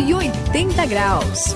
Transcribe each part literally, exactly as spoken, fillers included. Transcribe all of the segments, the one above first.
e oitenta graus.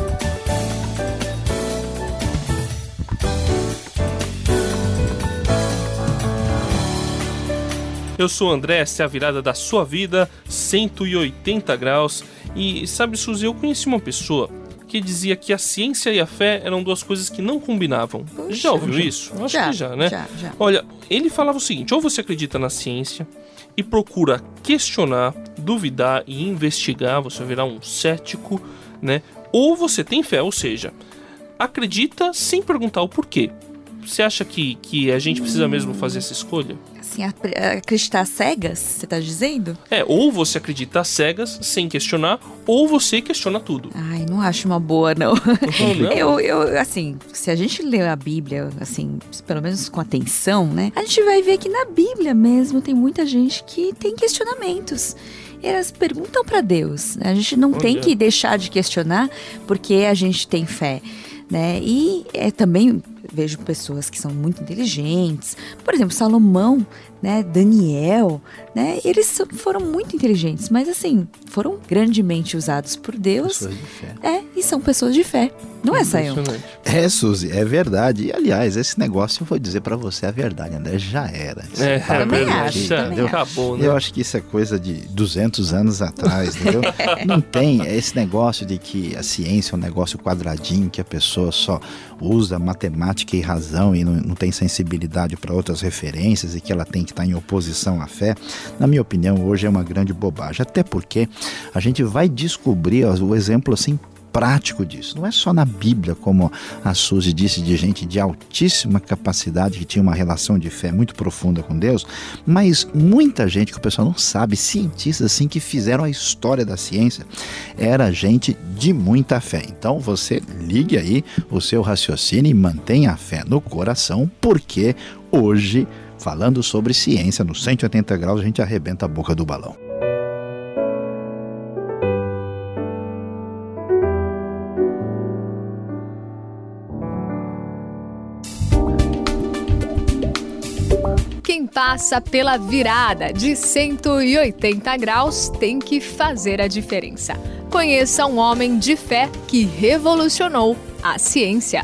Eu sou o André, essa é a virada da sua vida, cento e oitenta graus. E sabe, Suzy, eu conheci uma pessoa que dizia que a ciência e a fé eram duas coisas que não combinavam. Puxa, já ouviu já, isso? Acho já, que já, né? Já, já. Olha, ele falava o seguinte: ou você acredita na ciência e procura questionar, duvidar e investigar, você vai virar um cético, né? Ou você tem fé, ou seja, acredita sem perguntar o porquê. Você acha que, que a gente precisa mesmo fazer essa escolha? Assim, acreditar cegas, você tá dizendo? É, ou você acredita às cegas, sem questionar, ou você questiona tudo. Ai, não acho uma boa, não. Não, não? Eu, eu, assim, se a gente lê a Bíblia, assim, pelo menos com atenção, né? A gente vai ver que na Bíblia mesmo tem muita gente que tem questionamentos. Elas perguntam pra Deus, né? A gente não Olha. tem que deixar de questionar porque a gente tem fé, né? E é, também vejo pessoas que são muito inteligentes, por exemplo, Salomão, né, Daniel, né, eles foram muito inteligentes, mas assim, foram grandemente usados por Deus. Pessoas de fé. É, e são pessoas de fé. Não é, Sayão? É, Suzy, é verdade. E, aliás, esse negócio, eu vou dizer pra você a verdade, André, já era. Isso É, tá também perdido, acho, já também acho. acabou, né? Eu acho que isso é coisa de duzentos anos atrás, entendeu? Não tem esse negócio de que a ciência é um negócio quadradinho, que a pessoa só usa matemática e razão e não, não tem sensibilidade para outras referências e que ela tem que estar em oposição à fé. Na minha opinião, hoje é uma grande bobagem. Até porque a gente vai descobrir ó, o exemplo assim prático disso. Não é só na Bíblia, como a Suzy disse, de gente de altíssima capacidade que tinha uma relação de fé muito profunda com Deus, mas muita gente que o pessoal não sabe, cientistas assim que fizeram a história da ciência, era gente de muita fé. Então você ligue aí o seu raciocínio e mantenha a fé no coração, porque hoje, falando sobre ciência no cento e oitenta graus, a gente arrebenta a boca do balão. Quem passa pela virada de cento e oitenta graus tem que fazer a diferença. Conheça um homem de fé que revolucionou a ciência.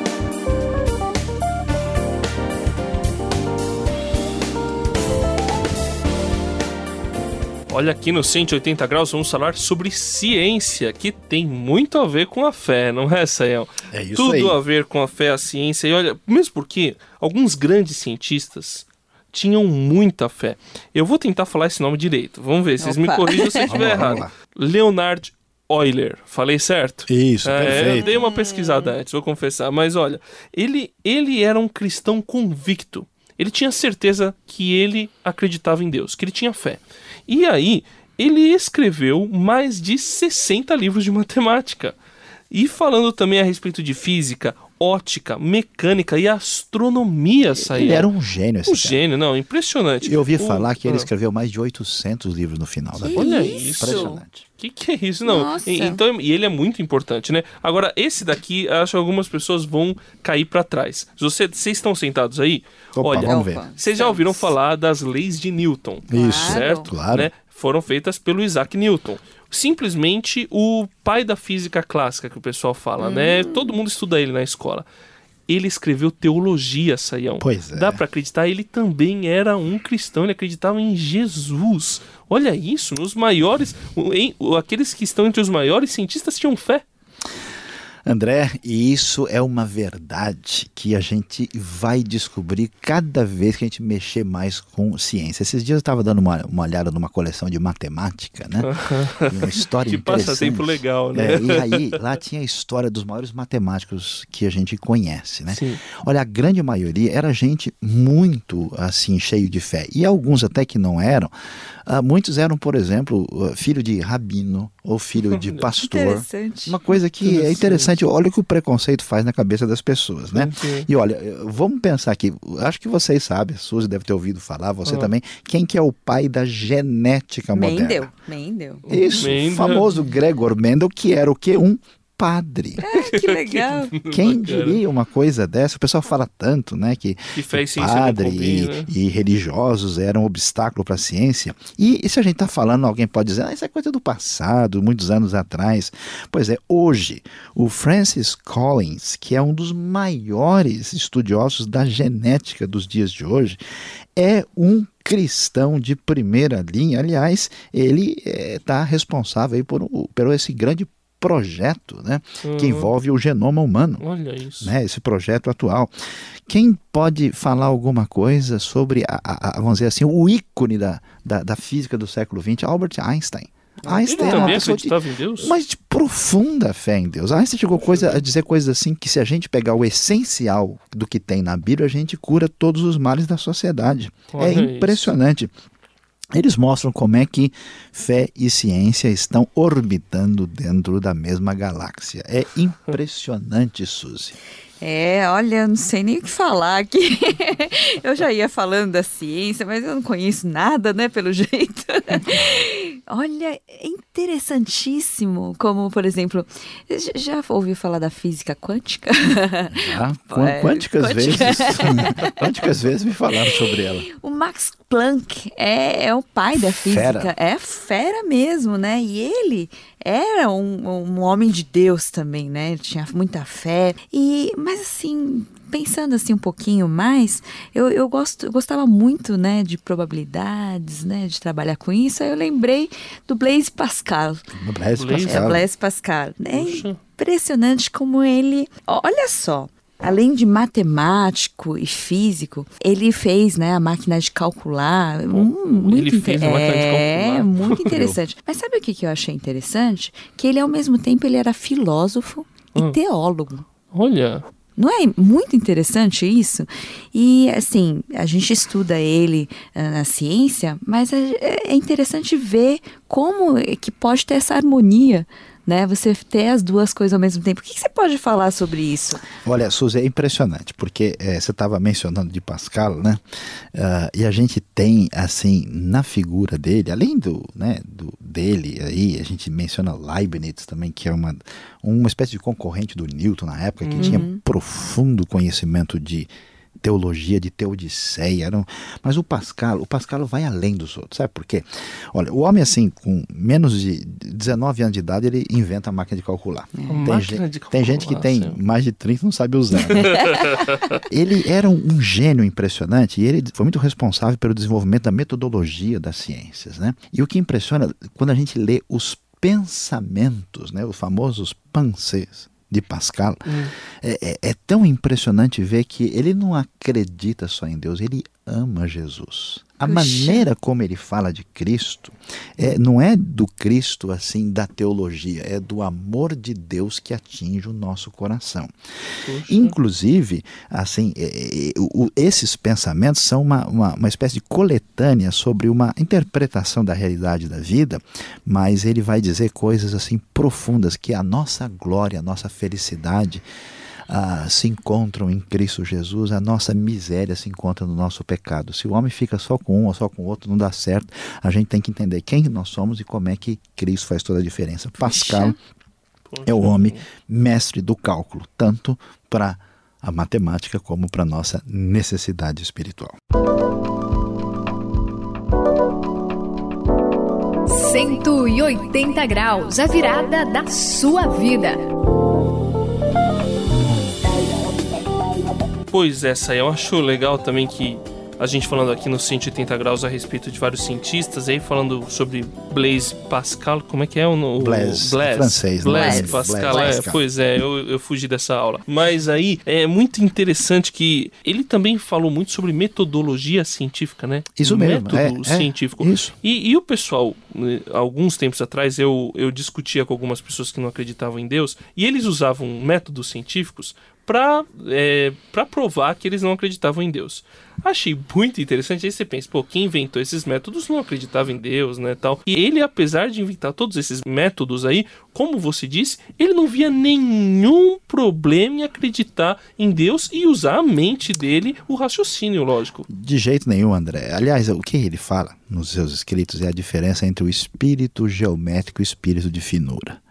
Olha, aqui no cento e oitenta graus vamos falar sobre ciência, que tem muito a ver com a fé, não é, Sayão? É isso Tudo aí. a ver com a fé, a ciência. E olha, mesmo porque alguns grandes cientistas tinham muita fé. Eu vou tentar falar esse nome direito. Vamos ver, vocês Opa. me corrijam se eu estiver Vamos lá, errado. vamos Leonard Euler. Falei certo? Isso, É, eu perfeito. dei uma pesquisada antes, vou confessar. Mas olha, ele, ele era um cristão convicto. Ele tinha certeza que ele acreditava em Deus, que ele tinha fé. E aí, ele escreveu mais de sessenta livros de matemática. E falando também a respeito de física, ótica, mecânica e astronomia, Sayão. Ele era um gênio esse Um cara. gênio, não, impressionante. Eu ouvi O- falar que ele ah, escreveu mais de oitocentos livros no final da Que vida. Olha isso? isso. Que que é isso? Não. Nossa. E, então, e ele é muito importante, né? Agora, esse daqui, acho que algumas pessoas vão cair pra trás. Você- Vocês estão sentados aí? Opa, Olha, vamos ver. Opa. vocês já ouviram falar das leis de Newton? Isso, Certo? claro. Né? Foram feitas pelo Isaac Newton. Simplesmente o pai da física clássica, que o pessoal fala, né? Todo mundo estuda ele na escola. Ele escreveu teologia, Sayão. Pois é. Dá pra acreditar, ele também era um cristão, ele acreditava em Jesus. Olha isso, nos maiores, em, aqueles que estão entre os maiores cientistas tinham fé. André, e isso é uma verdade que a gente vai descobrir cada vez que a gente mexer mais com ciência. Esses dias eu estava dando uma, uma olhada numa coleção de matemática, né? E uma história Que interessante. passatempo legal, né? É, e aí, lá tinha a história dos maiores matemáticos que a gente conhece, né? Sim. Olha, a grande maioria era gente muito, assim, cheio de fé. E alguns até que não eram. Uh, muitos eram, por exemplo, uh, filho de rabino ou filho de pastor. Interessante. Uma coisa que é interessante, olha o que o preconceito faz na cabeça das pessoas, né? Sim. E olha, vamos pensar aqui, acho que vocês sabem, a Suzy deve ter ouvido falar, você Ah. também, quem que é o pai da genética moderna? Mendel. Mendel. Isso, Mendel. o famoso Gregor Mendel, que era o quê? Um padre. É, que legal. Quem diria uma coisa dessa? O pessoal fala tanto, né, que, que fé e ciência padre não combina, né? e, e religiosos eram um obstáculo para a ciência. E, e se a gente está falando, alguém pode dizer, ah, isso é coisa do passado, muitos anos atrás. Pois é, hoje, o Francis Collins, que é um dos maiores estudiosos da genética dos dias de hoje, é um cristão de primeira linha. Aliás, ele está é, responsável aí por, por esse grande projeto, né, uhum. que envolve o genoma humano. Olha isso. Né, esse projeto atual. Quem pode falar alguma coisa sobre, a, a, a, vamos dizer assim, o ícone da, da, da física do século vinte, Albert Einstein. Einstein ele era uma também pessoa acreditava de, em Deus? mas de profunda fé em Deus. Einstein chegou coisa, a dizer coisas assim, que se a gente pegar o essencial do que tem na Bíblia, a gente cura todos os males da sociedade. Olha é impressionante. Isso. Eles mostram como é que fé e ciência estão orbitando dentro da mesma galáxia. É impressionante, Suzy. É, olha, não sei nem o que falar aqui. Eu já ia falando da ciência, mas eu não conheço nada, né, pelo jeito. Olha, é interessantíssimo, como, por exemplo, já ouviu falar da física quântica? Já, é, quânticas quântica. vezes. Quânticas vezes me falaram sobre ela. O Max Planck é, é o pai da física. Fera. É fera mesmo, né? E ele era um, um homem de Deus também, né? Ele tinha muita fé. E, mas assim, pensando assim um pouquinho mais, eu, eu, gosto, eu gostava muito, né, de probabilidades, né, de trabalhar com isso. Aí eu lembrei do Blaise Pascal. Do Blaise Pascal. É, Blaise Pascal. É impressionante como ele... Olha só. Além de matemático e físico, ele fez, né, a máquina de calcular. Oh, hum, muito ele fez a máquina de calcular. É, muito interessante. Mas sabe o que, que eu achei interessante? Que ele, ao mesmo tempo, ele era filósofo hum. e teólogo. Olha... Não é muito interessante isso? E, assim, a gente estuda ele uh, na ciência, mas é, é interessante ver como é que pode ter essa harmonia, né? Você ter as duas coisas ao mesmo tempo. O que, que você pode falar sobre isso? Olha, Suzy, é impressionante, porque é, você estava mencionando de Pascal, né? Uh, e a gente tem, assim, na figura dele, além do, né, do, dele, aí a gente menciona Leibniz também, que é uma, uma espécie de concorrente do Newton na época, que uhum. tinha profundo conhecimento de teologia, de teodiceia, era um... mas o Pascal, o Pascal vai além dos outros, sabe por quê? Olha, o homem assim, com menos de dezenove anos de idade, ele inventa a máquina de calcular. É. Tem, máquina gente, de calcular, tem gente que tem sim. mais de trinta e não sabe usar. Né? Ele era um, um gênio impressionante e ele foi muito responsável pelo desenvolvimento da metodologia das ciências, né? E o que impressiona, quando a gente lê os pensamentos, né, os famosos pensées de Pascal, hum. é, é, é tão impressionante ver que ele não acredita só em Deus, ele ama Jesus. A Puxa. maneira como ele fala de Cristo é, não é do Cristo assim da teologia, é do amor de Deus que atinge o nosso coração. Puxa. Inclusive, assim, é, é, o, esses pensamentos são uma, uma, uma espécie de coletânea sobre uma interpretação da realidade da vida, mas ele vai dizer coisas assim profundas, que a nossa glória, a nossa felicidade Ah, se encontram em Cristo Jesus, a nossa miséria se encontra no nosso pecado. Se o homem fica só com um ou só com o outro, não dá certo. A gente tem que entender quem nós somos e como é que Cristo faz toda a diferença. Pascal Poxa. é o homem mestre do cálculo, tanto para a matemática como para a nossa necessidade espiritual. cento e oitenta graus, a virada da sua vida. Pois essa eu acho legal também que a gente falando aqui no cento e oitenta graus a respeito de vários cientistas, aí falando sobre Blaise Pascal, como é que é o nome? Blaise, Blaise, francês, Blaise né? Pascal, Blaise é, Pascal. Pois é, eu, eu fugi dessa aula. Mas aí é muito interessante que ele também falou muito sobre metodologia científica, né? Isso mesmo, Método é, científico. É, isso. E, e o pessoal, alguns tempos atrás, eu, eu discutia com algumas pessoas que não acreditavam em Deus, e eles usavam métodos científicos para é, para provar que eles não acreditavam em Deus. Achei muito interessante. Aí você pensa, pô, quem inventou esses métodos não acreditava em Deus, né, tal. E ele, apesar de inventar todos esses métodos aí, como você disse, ele não via nenhum problema em acreditar em Deus e usar a mente dele, o raciocínio, lógico. De jeito nenhum, André. Aliás, o que ele fala nos seus escritos é a diferença entre o espírito geométrico e o espírito de finura.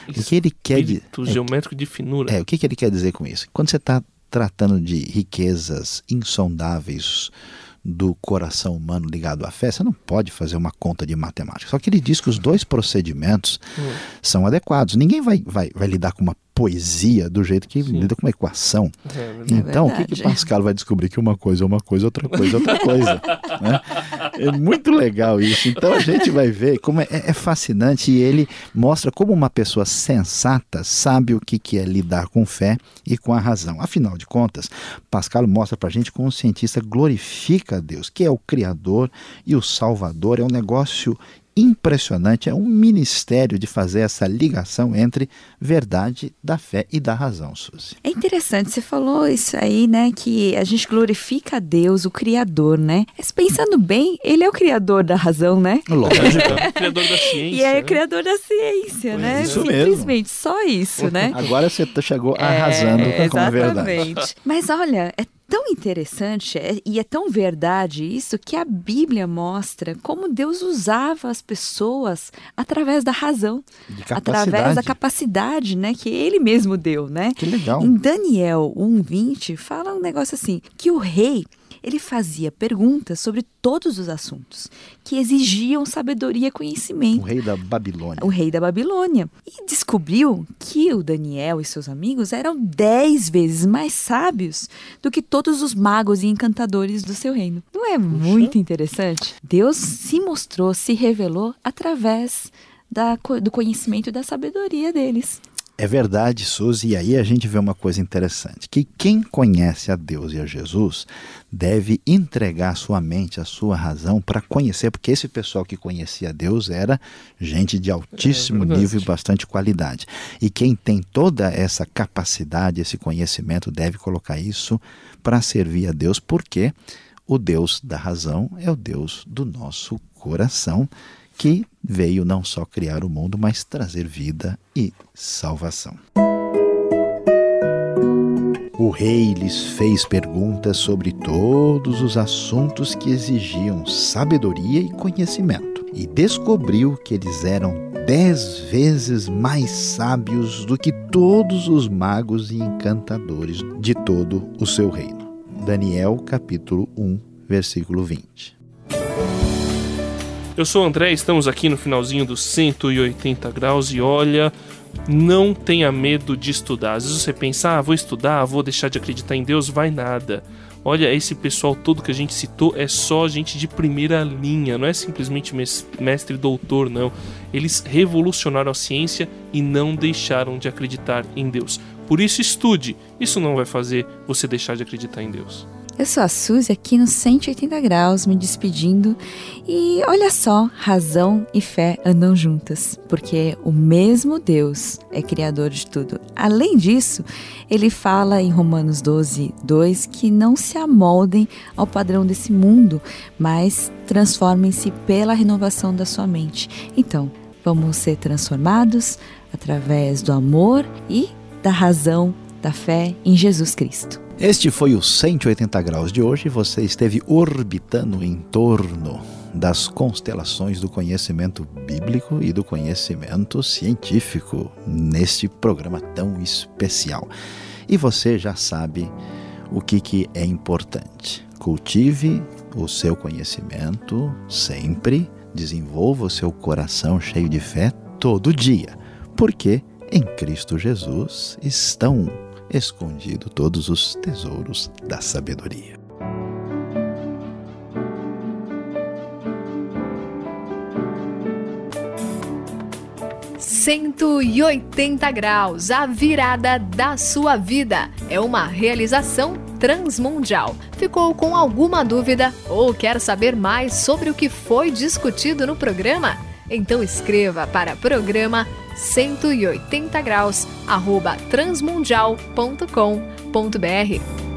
O que ele quer dizer? Espírito geométrico de finura. É, o que, que ele quer dizer com isso? Quando você está tratando de riquezas insondáveis do coração humano ligado à fé, você não pode fazer uma conta de matemática. Só que ele diz que os dois procedimentos hum. são adequados. Ninguém vai, vai, vai lidar com uma poesia do jeito que Sim. lida com uma equação. É, então, é o que, que Pascal vai descobrir? Que uma coisa é uma coisa, outra coisa é outra coisa. Né? É muito legal isso. Então, a gente vai ver como é, é fascinante, e ele mostra como uma pessoa sensata sabe o que, que é lidar com fé e com a razão. Afinal de contas, Pascal mostra pra gente como um cientista glorifica a Deus, que é o Criador e o Salvador. É um negócio impressionante, é um ministério de fazer essa ligação entre verdade da fé e da razão, Suzy. É interessante, você falou isso aí, né, que a gente glorifica a Deus, o Criador, né? Mas pensando bem, ele é o Criador da razão, né? Lógico, é o Criador da ciência. E é né? o Criador da ciência, pois né? Isso Simplesmente, mesmo. Só isso, né? Agora você chegou arrasando é, com a verdade. Exatamente. Mas olha, é tão interessante é, e é tão verdade isso, que a Bíblia mostra como Deus usava as pessoas através da razão, através da capacidade, né, que Ele mesmo deu, né? Que legal. Em Daniel um, vinte, fala um negócio assim, que o rei, ele fazia perguntas sobre todos os assuntos que exigiam sabedoria e conhecimento. O rei da Babilônia. O rei da Babilônia. E descobriu que o Daniel e seus amigos eram dez vezes mais sábios do que todos os magos e encantadores do seu reino. Não é Puxa. muito interessante? Deus se mostrou, se revelou através da, do conhecimento e da sabedoria deles. É verdade, Suzy, e aí a gente vê uma coisa interessante, que quem conhece a Deus e a Jesus deve entregar a sua mente, a sua razão para conhecer, porque esse pessoal que conhecia Deus era gente de altíssimo é nível e bastante qualidade. E quem tem toda essa capacidade, esse conhecimento, deve colocar isso para servir a Deus, porque o Deus da razão é o Deus do nosso coração, que veio não só criar o mundo, mas trazer vida e salvação. O rei lhes fez perguntas sobre todos os assuntos que exigiam sabedoria e conhecimento, e descobriu que eles eram dez vezes mais sábios do que todos os magos e encantadores de todo o seu reino. Daniel, capítulo um, versículo vinte. Eu sou o André, estamos aqui no finalzinho dos cento e oitenta graus e olha, não tenha medo de estudar. Às vezes você pensa, ah, vou estudar, vou deixar de acreditar em Deus, vai nada. Olha, esse pessoal todo que a gente citou é só gente de primeira linha, não é simplesmente mestre e doutor, não. Eles revolucionaram a ciência e não deixaram de acreditar em Deus. Por isso estude, isso não vai fazer você deixar de acreditar em Deus. Eu sou a Suzy aqui no cento e oitenta graus, me despedindo. E olha só, razão e fé andam juntas, porque o mesmo Deus é criador de tudo. Além disso, ele fala em Romanos doze, dois, que não se amoldem ao padrão desse mundo, mas transformem-se pela renovação da sua mente. Então, vamos ser transformados através do amor e da razão, da fé em Jesus Cristo. Este foi o cento e oitenta graus de hoje. Você esteve orbitando em torno das constelações do conhecimento bíblico e do conhecimento científico neste programa tão especial. E você já sabe o que, que é importante. Cultive o seu conhecimento sempre, desenvolva o seu coração cheio de fé todo dia, porque em Cristo Jesus estão escondido todos os tesouros da sabedoria. cento e oitenta graus, a virada da sua vida. É uma realização transmundial. Ficou com alguma dúvida ou quer saber mais sobre o que foi discutido no programa? Então escreva para programa cento e oitenta graus arroba transmundial ponto com ponto br.